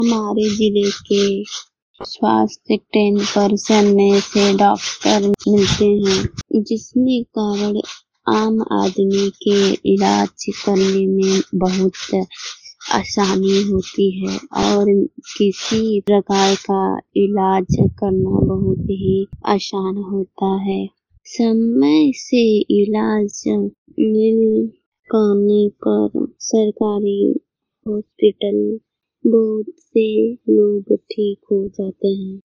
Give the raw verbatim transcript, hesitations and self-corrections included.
हमारे जिले के स्वास्थ्य केंद्र परिसर में से डॉक्टर मिलते हैं, जिसके कारण आम आदमी के इलाज करने में बहुत आसानी होती है और किसी प्रकार का इलाज करना बहुत ही आसान होता है। समय से इलाज मिल पाने पर सरकारी हॉस्पिटल बहुत से लोग ठीक हो जाते हैं।